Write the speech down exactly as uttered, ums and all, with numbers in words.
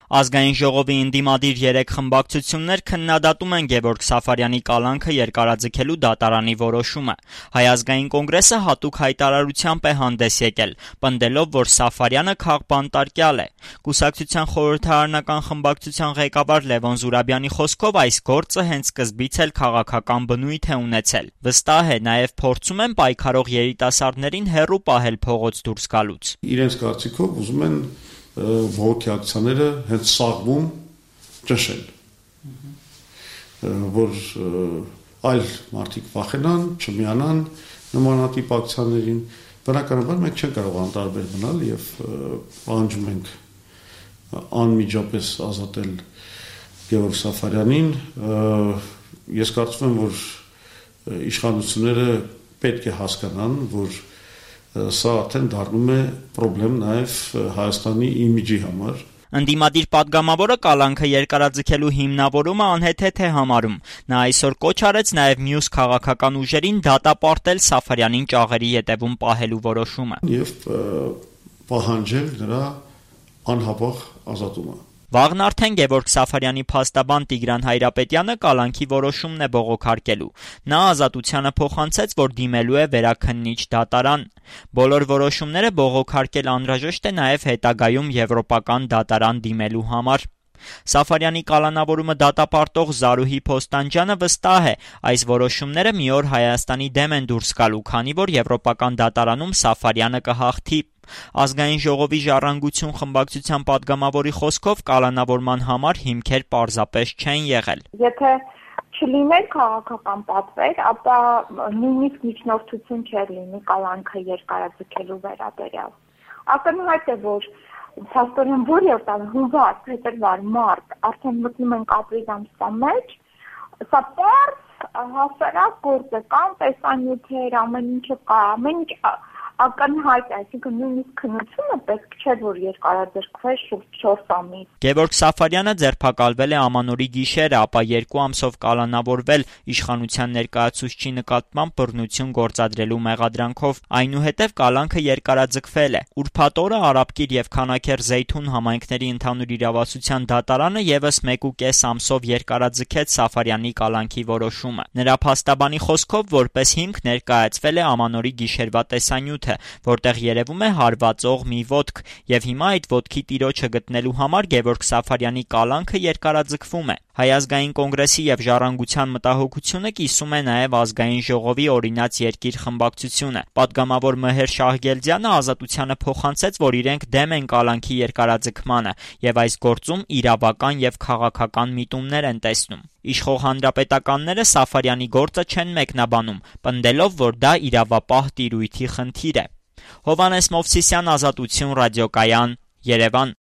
Ազգային ժողովի ընդդիմադիր երեք խմբակցություններ քննադատում են Գևորգ Սաֆարյանի կալանքը երկարաձգելու դատարանի որոշումը։ Հայ ազգային կոնգրեսը հատուկ հայտարարությամբ է հանդես եկել, պնդելով, որ Սաֆարյանը քաղբանտարկյալ է։ Կուսակցության խորհրդարանական խմբակցության ղեկավար Լևոն Զուրաբյանի խոսքով այս գործը հենց սկզբից էլ քաղաքական բնույթ է ունեցել։ Վստահ է, նաև փորձում են պայքարող երիտասարդներին հեռու պահել փողոց դուրս գալուց։ Իրենց կարծիքով ուզում են բողոքի ակցիաները հենց սաղվում ճնշել, որ այլ մարդիկ վախենան, չմիանան նմանատիպ ակցիաներին, բնականաբար մենք չենք կարող անտարբեր մնալ եւ պահանջում ենք անմիջապես ազատել Գևորգ Սաֆարյանին։ Ես կարծում եմ, որ իշխանությունները պետք է հասկանան, որ սա արդեն դառնում է խնդրեմ նաև Հայաստանի իմիջի համար։ Ընդդիմադիր պատգամավորը կալանքը երկարաձգելու հիմնավորումը անհեթեթ է համարում։ Նա այսօր կոչ արեց նաև մյուս քաղաքական ուժերին դատապարտել Սաֆարյանին ճաղերի ետևում պահելու որոշումը եւ պահանջել նրա անհապաղ ազատումը։ Վաղն արդեն Գևորգ Սաֆարյանի փաստաբան Տիգրան Հայրապետյանը կալանքի որոշումն է բողոքարկելու։ Նա ազատությանը փոխանցեց, որ դիմելու է վերաքննիչ դատարան։ Բոլոր որոշումները բողոքարկել անհրաժեշտ է նաև հետագայում եվրոպական դատարան դիմելու համար։ Սաֆարյանի կալանավորումը դատապարտող Զարուհի Փոստանջյանը վստահ է, այս որոշումները մի օր Հայաստանի դեմ են դուրս գալու, քանի որ եվրոպական դատարանում Սաֆարյանը կհաղթի։ Ազգային ժողովի ժառանգություն խմբակցության պատգամավորի խոսքով կալանավորման համար հիմքեր պարզապես չեն եղել։ Եթե չլիներ քաղաքական պատվեր, ապա նույնիսկ միջնորդություն չէր լինի կալանքը երկարաձգելու վերաբերյալ։ Ակնհայտ է, որ փաստորեն որևէ հունվար, փետրվար, մարտ արդեն մտնում ենք ապրիլ ամսվա մեջ, սա պարզ հասարակ գործ է, կան տեսանյութեր, ամեն ինչը կա, ամեն ինչ ակնհայտ է, այսինքն նույնիսկ քննությունը պետք չէ, որ երկարաձգվեր շուրջ չորս ամիս։ Գևորգ Սաֆարյանը ձերբակալվել է ամանորի գիշերը, ապա երկու ամսով կալանավորվել իշխանության ներկայացուցչի նկատմամբ բռնություն գործադրելու մեղադրանքով, այնուհետև կալանքը երկարաձգվել է։ Ուրբաթ օրը Արաբկիր եւ Քանաքեռ Զեյթուն համայնքների ընդհանուր իրավասության դատարանը եւս մեկ ու կես ամսով երկարաձգեց Սաֆարյանի կալանքի որոշումը։ Նրա փաստաբանի խոսքով որպես հիմք ներկայացվել է ամանորի գիշերվա տեսանյութը, որտեղ երևում է հարվածող մի ոտք, եւ հիմա այդ ոտքի տիրոջը գտնելու համար Գևորգ Սաֆարյանի կալանքը երկարաձգվում է։ Հայ ազգային կոնգրեսի եւ ժառանգության մտահոգությունը կիսում է նաեւ ազգային ժողովի օրինաց երկիր խմբակցությունը։ Պատգամավոր Մհեր Շահգելդյանը ազատությանը փոխանցեց, որ իրենք դեմ են կալանքի երկարաձգմանը եւ այս գործում իրավական եւ քաղաքական միտումներ են տեսնում։ Իշխող հանրապետականները Սաֆարյանի գործը չեն մեկնաբանում, պնդելով, որ դա իրավապահ տիրույթի խնդիր է։ Հովհաննես Մովսիսյան, Ազատություն ռադիոկայան, Երևան։